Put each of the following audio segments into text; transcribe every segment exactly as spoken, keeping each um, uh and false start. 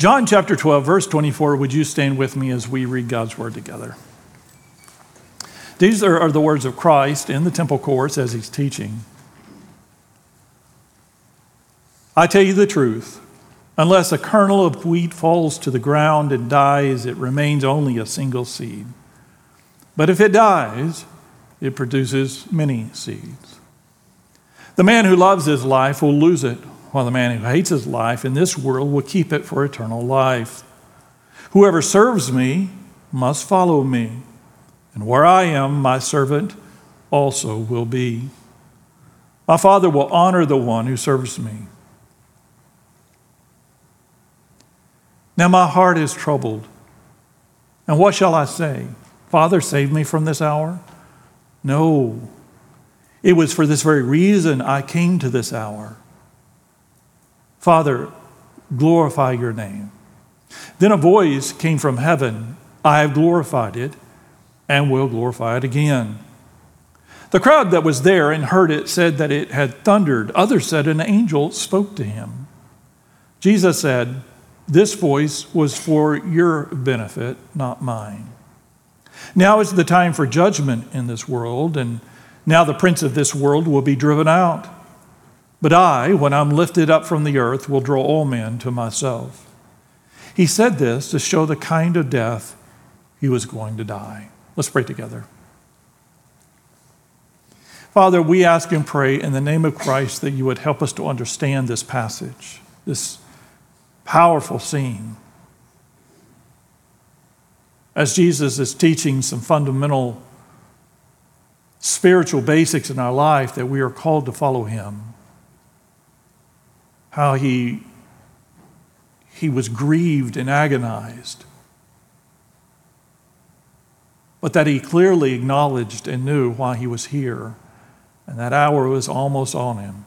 John chapter twelve, verse twenty-four, would you stand with me as we read God's word together? These are, are the words of Christ in the temple courts as he's teaching. I tell you the truth, unless a kernel of wheat falls to the ground and dies, it remains only a single seed. But if it dies, it produces many seeds. The man who loves his life will lose it, while the man who hates his life in this world will keep it for eternal life. Whoever serves me must follow me, and where I am, my servant also will be. My Father will honor the one who serves me. Now my heart is troubled. And what shall I say? Father, save me from this hour? No. It was for this very reason I came to this hour. Father, glorify your name. Then a voice came from heaven. I have glorified it and will glorify it again. The crowd that was there and heard it said that it had thundered. Others said an angel spoke to him. Jesus said, this voice was for your benefit, not mine. Now is the time for judgment in this world, and now the prince of this world will be driven out. But I, when I'm lifted up from the earth, will draw all men to myself. He said this to show the kind of death he was going to die. Let's pray together. Father, we ask and pray in the name of Christ that you would help us to understand this passage, this powerful scene. As Jesus is teaching some fundamental spiritual basics in our life, that we are called to follow him. How he, he was grieved and agonized, but that he clearly acknowledged and knew why he was here, and that hour was almost on him.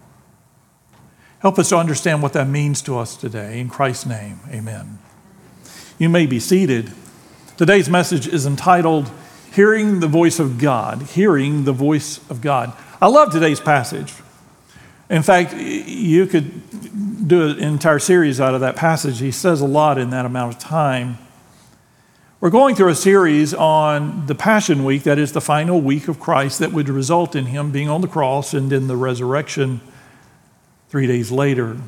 Help us to understand what that means to us today. In Christ's name, amen. You may be seated. Today's message is entitled, Hearing the Voice of God. Hearing the Voice of God. I love today's passage. In fact, you could do an entire series out of that passage. He says a lot in that amount of time. We're going through a series on the Passion Week, that is the final week of Christ that would result in him being on the cross and in the resurrection three days later.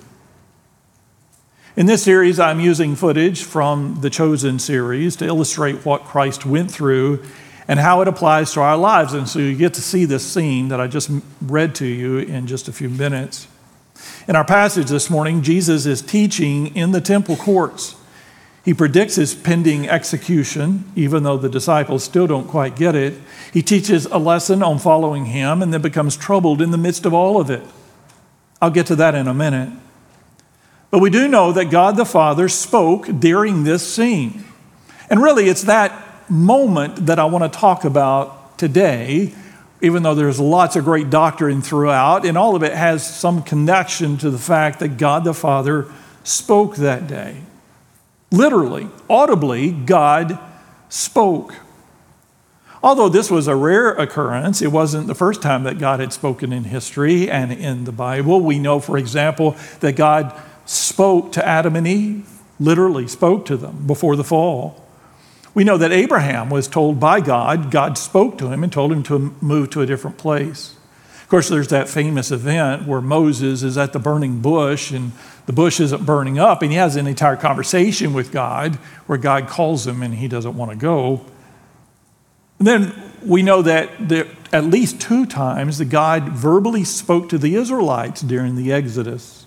In this series, I'm using footage from the Chosen series to illustrate what Christ went through and how it applies to our lives. And so you get to see this scene that I just read to you in just a few minutes. In our passage this morning, Jesus is teaching in the temple courts. He predicts his pending execution, even though the disciples still don't quite get it. He teaches a lesson on following him and then becomes troubled in the midst of all of it. I'll get to that in a minute. But we do know that God the Father spoke during this scene. And really, it's that moment that I want to talk about today, even though there's lots of great doctrine throughout, and all of it has some connection to the fact that God the Father spoke that day. Literally, audibly, God spoke. Although this was a rare occurrence, it wasn't the first time that God had spoken in history and in the Bible. We know, for example, that God spoke to Adam and Eve, literally spoke to them before the fall. We know that Abraham was told by God, God spoke to him and told him to move to a different place. Of course, there's that famous event where Moses is at the burning bush and the bush isn't burning up, and he has an entire conversation with God where God calls him and he doesn't want to go. And then we know that there, at least two times that God verbally spoke to the Israelites during the Exodus.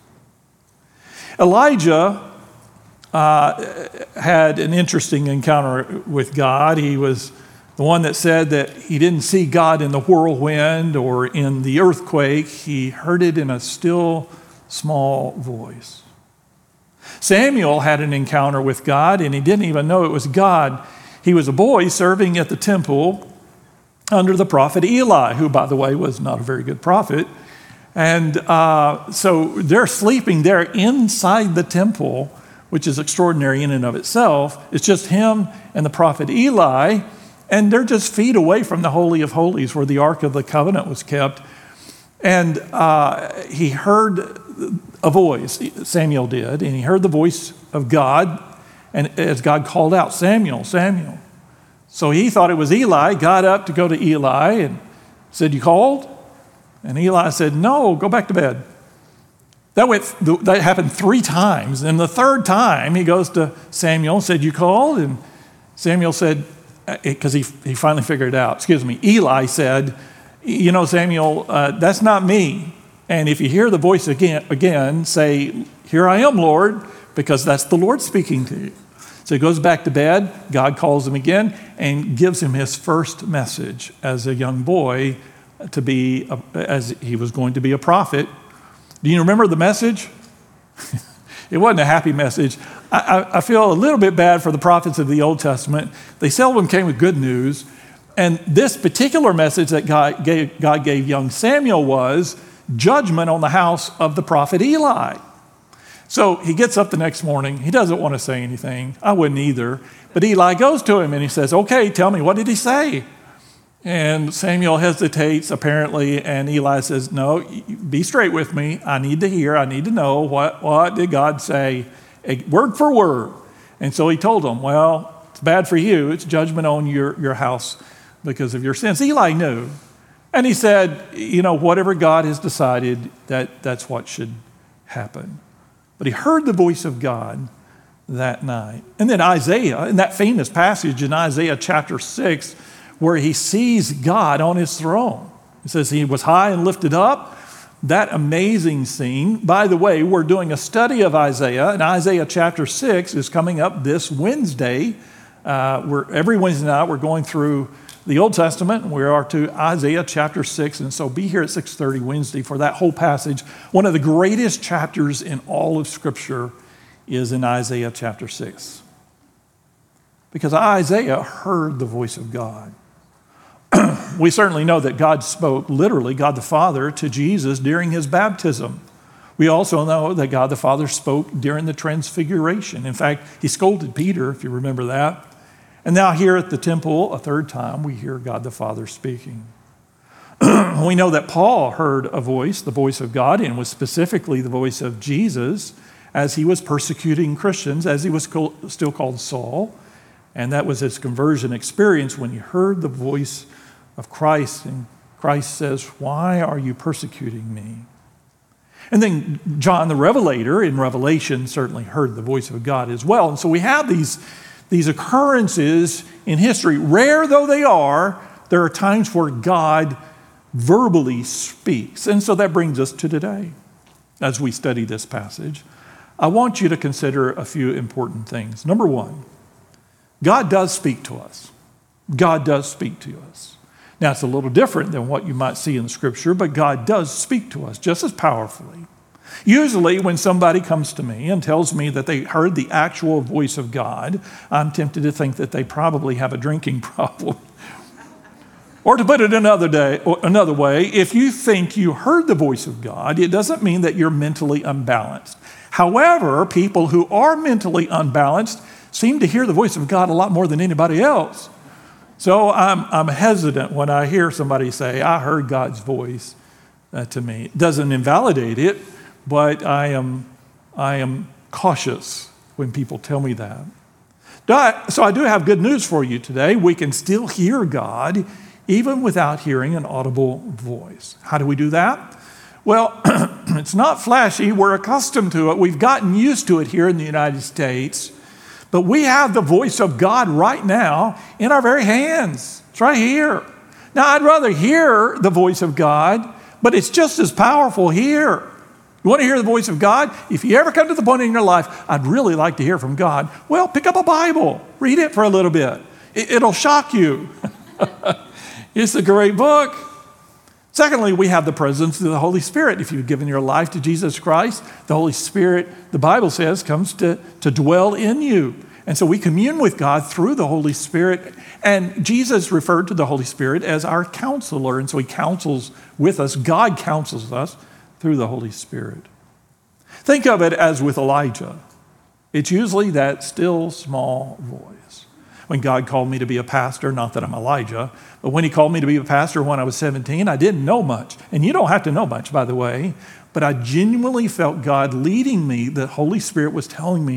Elijah uh, had an interesting encounter with God. He was the one that said that he didn't see God in the whirlwind or in the earthquake. He heard it in a still, small voice. Samuel had an encounter with God, and he didn't even know it was God. He was a boy serving at the temple under the prophet Eli, who, by the way, was not a very good prophet. And uh, so they're sleeping there inside the temple, which is extraordinary in and of itself. It's just him and the prophet Eli, and they're just feet away from the Holy of Holies where the Ark of the Covenant was kept. And uh, he heard a voice, Samuel did, and he heard the voice of God And as God called out, Samuel, Samuel. So he thought it was Eli, got up to go to Eli and said, you called? And Eli said, no, go back to bed. That went. That happened three times. And the third time, he goes to Samuel and said, you called? And Samuel said, because he, he finally figured it out, excuse me, Eli said, you know, Samuel, uh, that's not me. And if you hear the voice again, again, say, here I am, Lord, because that's the Lord speaking to you. So he goes back to bed. God calls him again and gives him his first message as a young boy to be, a, as he was going to be a prophet. Do you remember the message? It wasn't a happy message. I, I, I feel a little bit bad for the prophets of the Old Testament. They seldom came with good news. And this particular message that God gave, God gave young Samuel was judgment on the house of the prophet Eli. So he gets up the next morning. He doesn't want to say anything. I wouldn't either. But Eli goes to him and he says, okay, tell me, what did he say? And Samuel hesitates, apparently, and Eli says, no, be straight with me. I need to hear, I need to know, what, what did God say, word for word. And so he told him, well, it's bad for you. It's judgment on your, your house because of your sins. Eli knew. And he said, you know, whatever God has decided, that, that's what should happen. But he heard the voice of God that night. And then Isaiah, in that famous passage in Isaiah chapter six, where he sees God on his throne. It says he was high and lifted up. That amazing scene. By the way, we're doing a study of Isaiah, and Isaiah chapter six is coming up this Wednesday. Uh, we're, every Wednesday night we're going through the Old Testament, and we are to Isaiah chapter six, and so be here at six thirty Wednesday for that whole passage. One of the greatest chapters in all of Scripture is in Isaiah chapter six. Because Isaiah heard the voice of God. We certainly know that God spoke, literally, God the Father, to Jesus during his baptism. We also know that God the Father spoke during the transfiguration. In fact, he scolded Peter, if you remember that. And now here at the temple, a third time, we hear God the Father speaking. We know that Paul heard a voice, the voice of God, and was specifically the voice of Jesus as he was persecuting Christians, as he was still called Saul. And that was his conversion experience when he heard the voice of Christ. And Christ says, why are you persecuting me? And then John the Revelator in Revelation certainly heard the voice of God as well. And so we have these, these occurrences in history. Rare though they are, there are times where God verbally speaks. And so that brings us to today. As we study this passage, I want you to consider a few important things. Number one, God does speak to us. God does speak to us. Now, it's a little different than what you might see in Scripture, but God does speak to us just as powerfully. Usually, when somebody comes to me and tells me that they heard the actual voice of God, I'm tempted to think that they probably have a drinking problem. Or to put it another day, or another way, if you think you heard the voice of God, it doesn't mean that you're mentally unbalanced. However, people who are mentally unbalanced seem to hear the voice of God a lot more than anybody else. So I'm, I'm hesitant when I hear somebody say, I heard God's voice uh, to me. It doesn't invalidate it, but I am, I am cautious when people tell me that. So I do have good news for you today. We can still hear God even without hearing an audible voice. How do we do that? Well, it's not flashy. We're accustomed to it. We've gotten used to it here in the United States. But we have the voice of God right now in our very hands. It's right here. Now, I'd rather hear the voice of God, but it's just as powerful here. You want to hear the voice of God? If you ever come to the point in your life, I'd really like to hear from God, well, pick up a Bible. Read it for a little bit. It'll shock you. It's a great book. Secondly, we have the presence of the Holy Spirit. If you've given your life to Jesus Christ, the Holy Spirit, the Bible says, comes to, to dwell in you. And so we commune with God through the Holy Spirit. And Jesus referred to the Holy Spirit as our counselor. And so he counsels with us. God counsels us through the Holy Spirit. Think of it as with Elijah. It's usually that still small voice. When God called me to be a pastor, not that I'm Elijah, but when he called me to be a pastor when I was seventeen, I didn't know much. And you don't have to know much, by the way, but I genuinely felt God leading me. The Holy Spirit was telling me,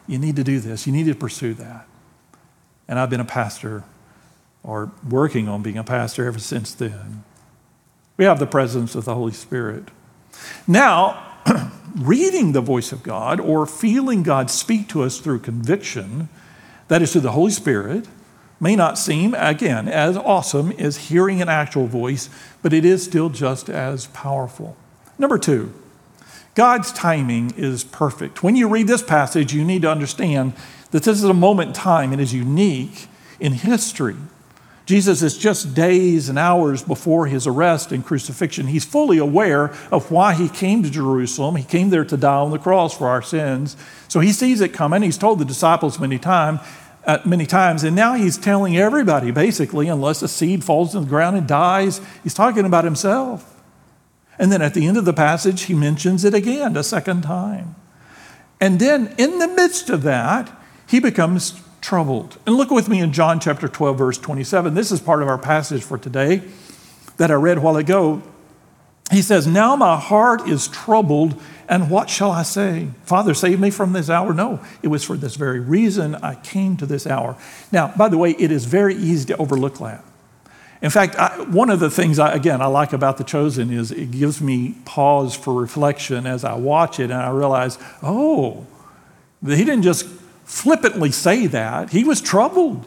you need to do this. You need to pursue that. And I've been a pastor, or working on being a pastor ever since then. We have the presence of the Holy Spirit. Now, reading the voice of God or feeling God speak to us through conviction, that is through the Holy Spirit, may not seem, again, as awesome as hearing an actual voice, but it is still just as powerful. Number two, God's timing is perfect. When you read this passage, you need to understand that this is a moment in time and is unique in history. Jesus is just days and hours before his arrest and crucifixion. He's fully aware of why he came to Jerusalem. He came there to die on the cross for our sins. So he sees it coming. He's told the disciples many times, uh, many times, and now he's telling everybody, basically, unless a seed falls in the ground and dies, he's talking about himself. And then at the end of the passage, he mentions it again a second time. And then in the midst of that, he becomes troubled. And look with me in John chapter twelve, verse twenty-seven. This is part of our passage for today that I read a while ago. He says, "Now my heart is troubled, and what shall I say? Father, save me from this hour." No, it was for this very reason I came to this hour. Now, by the way, it is very easy to overlook that. In fact, I, one of the things, I, again, I like about The Chosen is it gives me pause for reflection as I watch it, and I realize, oh, he didn't just flippantly say that. He was troubled.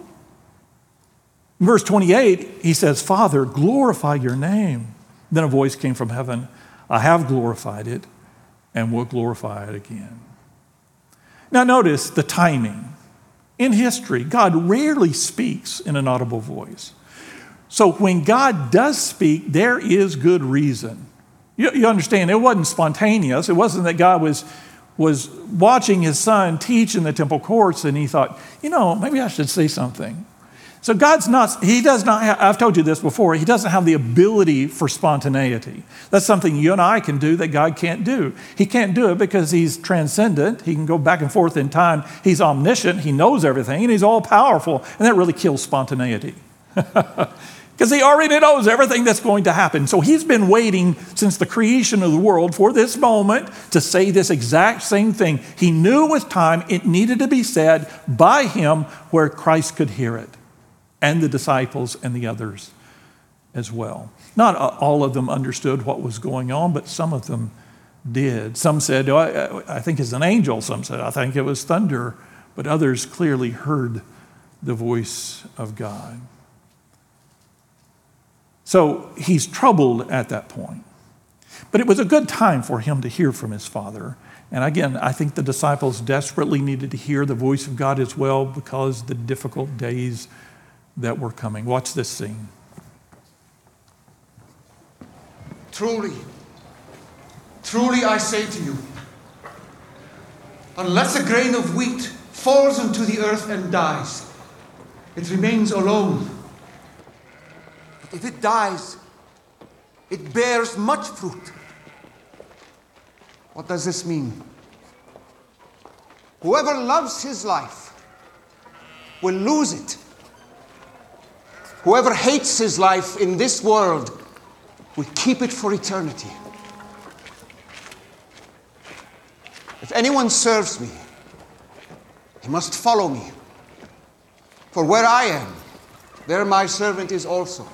In verse twenty-eight, he says, "Father, glorify your name." Then a voice came from heaven, "I have glorified it and will glorify it again." Now notice the timing. In history, God rarely speaks in an audible voice. So when God does speak, there is good reason. You, you understand, it wasn't spontaneous. It wasn't that God was was watching his son teach in the temple courts and he thought, you know, maybe I should say something. So God's not, he does not have, I've told you this before, he doesn't have the ability for spontaneity. That's something you and I can do that God can't do. He can't do it because he's transcendent. He can go back and forth in time. He's omniscient. He knows everything and he's all powerful. And that really kills spontaneity. Because he already knows everything that's going to happen. So he's been waiting since the creation of the world for this moment to say this exact same thing. He knew with time it needed to be said by him where Christ could hear it, and the disciples and the others as well. Not all of them understood what was going on, but some of them did. Some said, oh, I, I think it's an angel. Some said, I think it was thunder. But others clearly heard the voice of God. So he's troubled at that point. But it was a good time for him to hear from his Father. And again, I think the disciples desperately needed to hear the voice of God as well because the difficult days that were coming. Watch this scene. Truly, truly I say to you, unless a grain of wheat falls into the earth and dies, it remains alone. But if it dies, it bears much fruit. What does this mean? Whoever loves his life will lose it. Whoever hates his life in this world will keep it for eternity. If anyone serves me, he must follow me. For where I am, there my servant is also.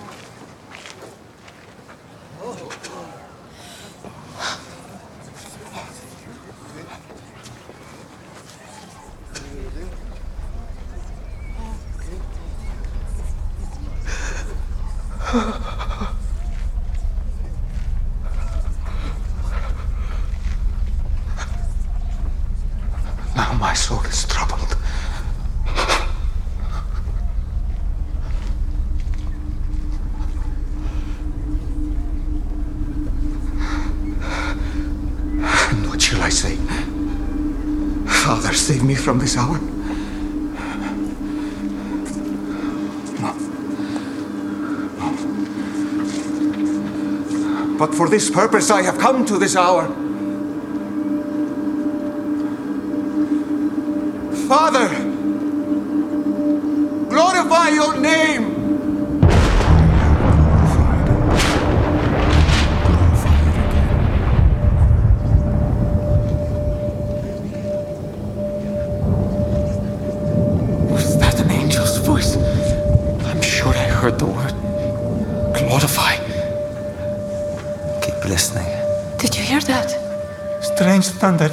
Now my soul is troubled. And what shall I say? Father, save me from this hour. No. No. But for this purpose I have come to this hour. Father, glorify your name. keep listening. Did you hear that? Strange thunder.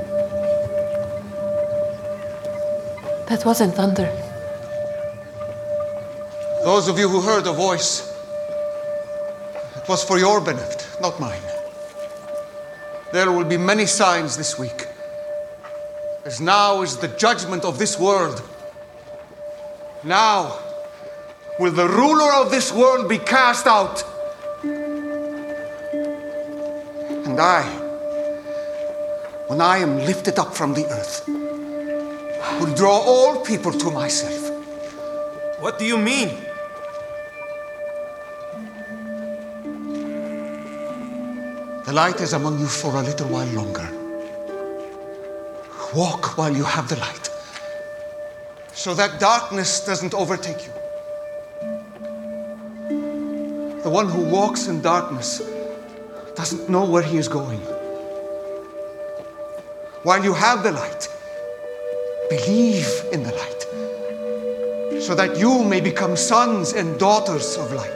That wasn't thunder. Those of you who heard the voice, it was for your benefit, not mine. There will be many signs this week, as now is the judgment of this world. Now will the ruler of this world be cast out. And I, when I am lifted up from the earth, will draw all people to myself. What do you mean? The light is among you for a little while longer. Walk while you have the light, so that darkness doesn't overtake you. The one who walks in darkness doesn't know where he is going. While you have the light, believe in the light, so that you may become sons and daughters of light.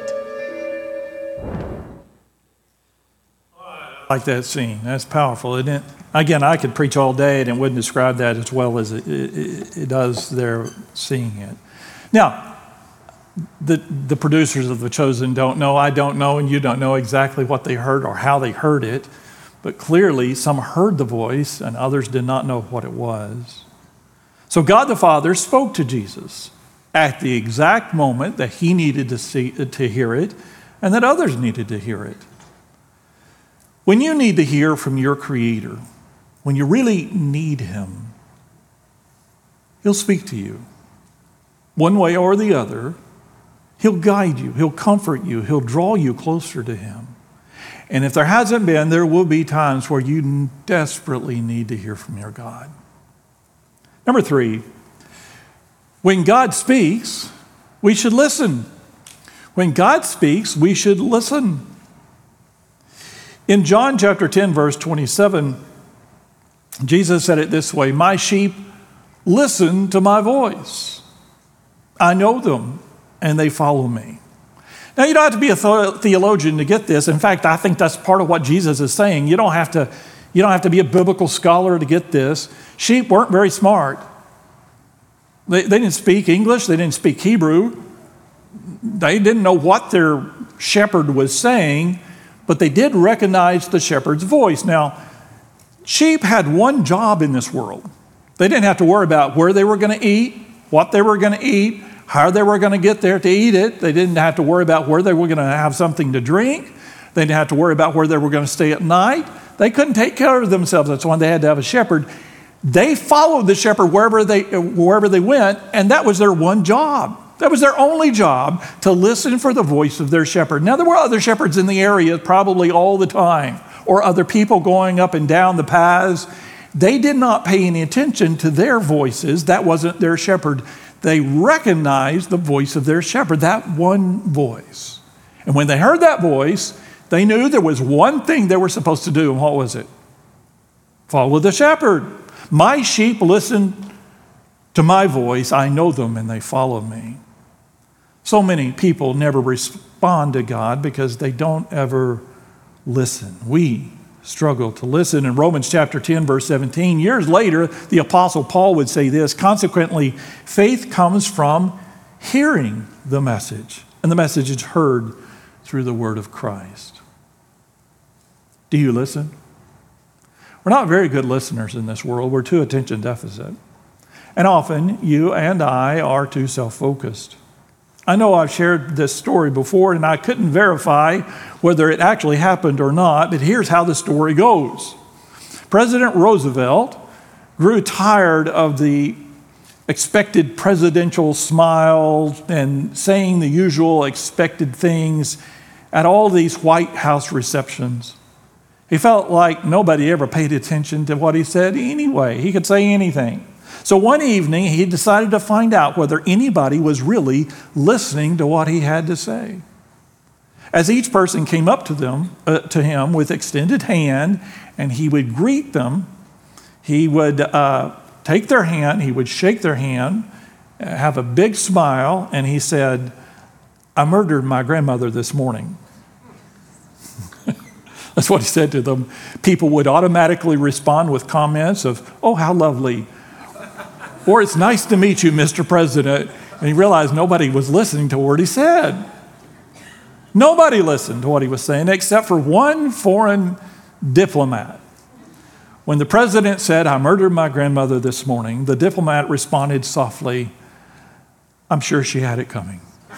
I like that scene. That's powerful, isn't it? Again, I could preach all day and it wouldn't describe that as well as it, it, it does there seeing it. Now, the, the producers of The Chosen don't know, I don't know, and you don't know exactly what they heard or how they heard it, but clearly some heard the voice and others did not know what it was. So God the Father spoke to Jesus at the exact moment that he needed to see, to hear it and that others needed to hear it. When you need to hear from your Creator, when you really need him, he'll speak to you. One way or the other, he'll guide you, he'll comfort you, he'll draw you closer to him. And if there hasn't been, there will be times where you desperately need to hear from your God. Number three, when God speaks, we should listen. When God speaks, we should listen. In John chapter ten, verse twenty-seven, Jesus said it this way, "My sheep listen to my voice. I know them, and they follow me." Now, you don't have to be a theologian to get this. In fact, I think that's part of what Jesus is saying. You don't have to, you don't have to be a biblical scholar to get this. Sheep weren't very smart. They, they didn't speak English. They didn't speak Hebrew. They didn't know what their shepherd was saying, but they did recognize the shepherd's voice. Now, sheep had one job in this world. They didn't have to worry about where they were going to eat, what they were going to eat, how they were going to get there to eat it. They didn't have to worry about where they were going to have something to drink. They didn't have to worry about where they were going to stay at night. They couldn't take care of themselves. That's why they had to have a shepherd. They followed the shepherd wherever they, wherever they went, and that was their one job. That was their only job, to listen for the voice of their shepherd. Now, there were other shepherds in the area probably all the time, or other people going up and down the paths. They did not pay any attention to their voices. That wasn't their shepherd. They recognized the voice of their shepherd, that one voice. And when they heard that voice, they knew there was one thing they were supposed to do. And what was it? Follow the shepherd. My sheep listen to my voice. I know them and they follow me. So many people never respond to God because they don't ever listen. We struggle to listen. In Romans chapter ten, verse seventeen, years later, the Apostle Paul would say this, "Consequently, faith comes from hearing the message, and the message is heard through the word of Christ." Do you listen? We're not very good listeners in this world. We're too attention deficit. And often, you and I are too self-focused. I know I've shared this story before, and I couldn't verify whether it actually happened or not, but here's how the story goes. President Roosevelt grew tired of the expected presidential smile and saying the usual expected things at all these White House receptions. He felt like nobody ever paid attention to what he said anyway. He could say anything. So one evening, he decided to find out whether anybody was really listening to what he had to say. As each person came up to them, uh, to him with extended hand, and he would greet them, he would uh, take their hand, he would shake their hand, have a big smile, and he said, "I murdered my grandmother this morning." That's what he said to them. People would automatically respond with comments of, oh, how lovely. Or it's nice to meet you, Mister President. And he realized nobody was listening to what he said. Nobody listened to what he was saying except for one foreign diplomat. When the president said, I murdered my grandmother this morning, the diplomat responded softly, I'm sure she had it coming.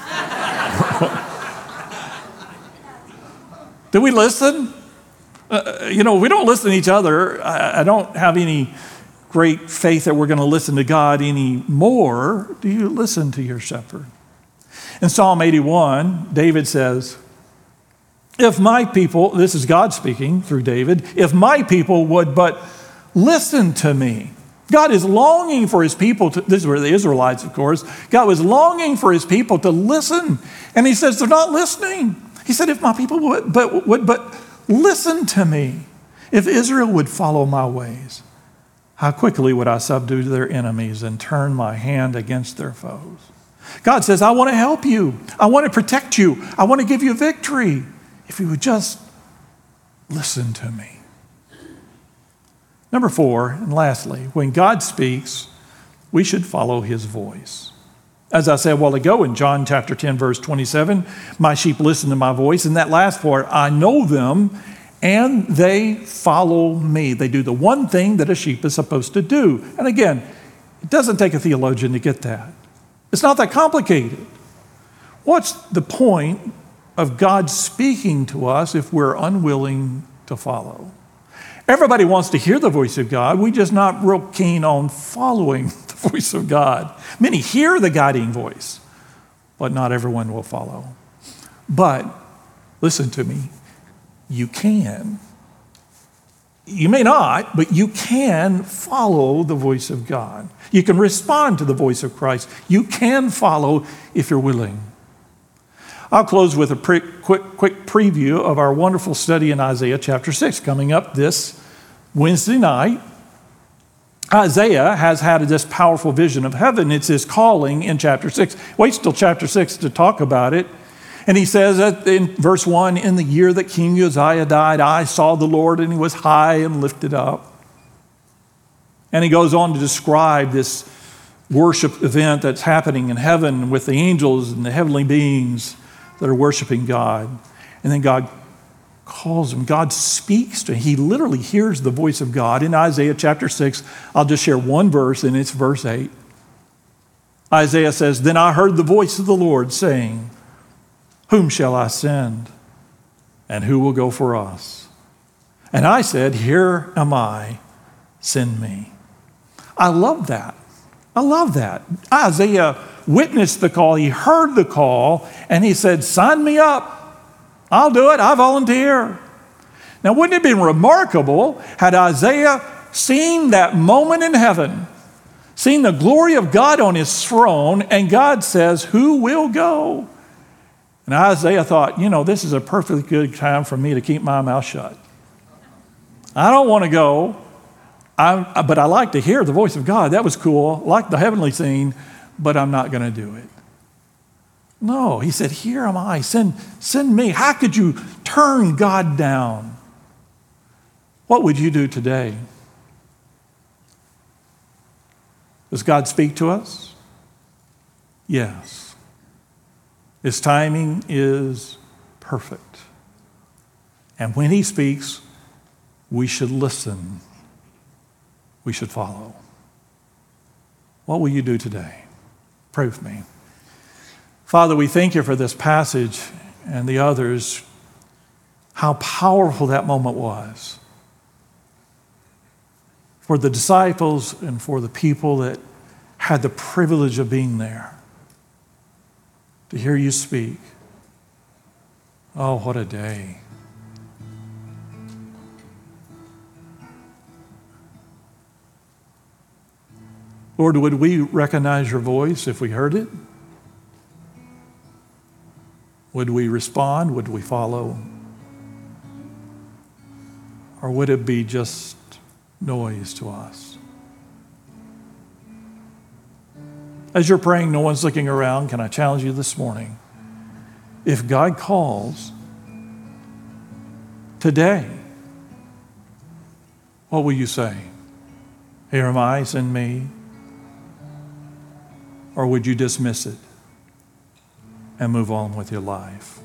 Did we listen? Uh, you know, we don't listen to each other. I, I don't have any great faith that we're going to listen to God anymore. Do you listen to your shepherd? In Psalm eighty-one, David says, if my people, this is God speaking through David, if my people would but listen to me. God is longing for his people to, this is where the Israelites, of course, God was longing for his people to listen. And he says, they're not listening. He said, if my people would but, would but listen to me, if Israel would follow my ways, how quickly would I subdue their enemies and turn my hand against their foes? God says, I want to help you. I want to protect you. I want to give you victory. If you would just listen to me. Number four, and lastly, when God speaks, we should follow his voice. As I said a while ago in John chapter ten, verse twenty-seven, my sheep listen to my voice. And that last part, I know them and they follow me. They do the one thing that a sheep is supposed to do. And again, it doesn't take a theologian to get that. It's not that complicated. What's the point of God speaking to us if we're unwilling to follow? Everybody wants to hear the voice of God. We're just not real keen on following the voice of God. Many hear the guiding voice, but not everyone will follow. But listen to me, you can. You may not, but you can follow the voice of God. You can respond to the voice of Christ. You can follow if you're willing. I'll close with a pre- quick, quick preview of our wonderful study in Isaiah chapter six coming up this Wednesday night. Isaiah has had this powerful vision of heaven. It's his calling in chapter six. Waits till chapter six to talk about it. And he says that in verse one, in the year that King Uzziah died, I saw the Lord and he was high and lifted up. And he goes on to describe this worship event that's happening in heaven with the angels and the heavenly beings that are worshiping God. And then God calls him. God speaks to him. He literally hears the voice of God in Isaiah chapter six. I'll just share one verse, and it's verse eight. Isaiah says, then I heard the voice of the Lord saying, whom shall I send? And who will go for us? And I said, here am I, send me. I love that. I love that. Isaiah witnessed the call. He heard the call, and he said, sign me up. I'll do it. I volunteer. Now, wouldn't it have been remarkable had Isaiah seen that moment in heaven, seen the glory of God on his throne, and God says, who will go? And Isaiah thought, you know, this is a perfectly good time for me to keep my mouth shut. I don't want to go, I, but I like to hear the voice of God. That was cool. I like the heavenly scene, but I'm not going to do it. No, he said, here am I, send, send me. How could you turn God down? What would you do today? Does God speak to us? Yes. His timing is perfect. And when he speaks, we should listen. We should follow. What will you do today? Pray with me. Father, we thank you for this passage and the others, how powerful that moment was for the disciples and for the people that had the privilege of being there to hear you speak. Oh, what a day. Lord, would we recognize your voice if we heard it? Would we respond? Would we follow? Or would it be just noise to us? As you're praying, no one's looking around. Can I challenge you this morning? If God calls, today, what will you say? Here am I, send me. Or would you dismiss it and move on with your life?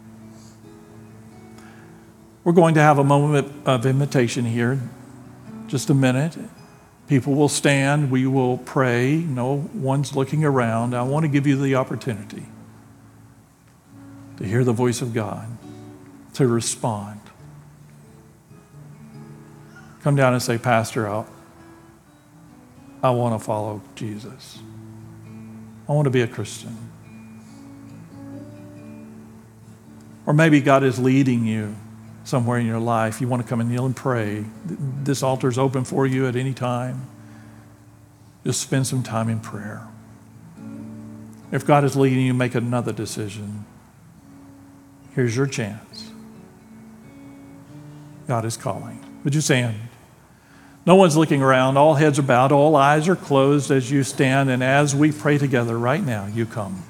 We're going to have a moment of invitation here. Just a minute. People will stand. We will pray. No one's looking around. I want to give you the opportunity to hear the voice of God, to respond. Come down and say, Pastor, I, I want to follow Jesus. I want to be a Christian. Or maybe God is leading you somewhere in your life. You want to come and kneel and pray. This altar is open for you at any time. Just spend some time in prayer. If God is leading you, make another decision. Here's your chance. God is calling. Would you stand? No one's looking around. All heads are bowed. All eyes are closed as you stand. And as we pray together right now, you come.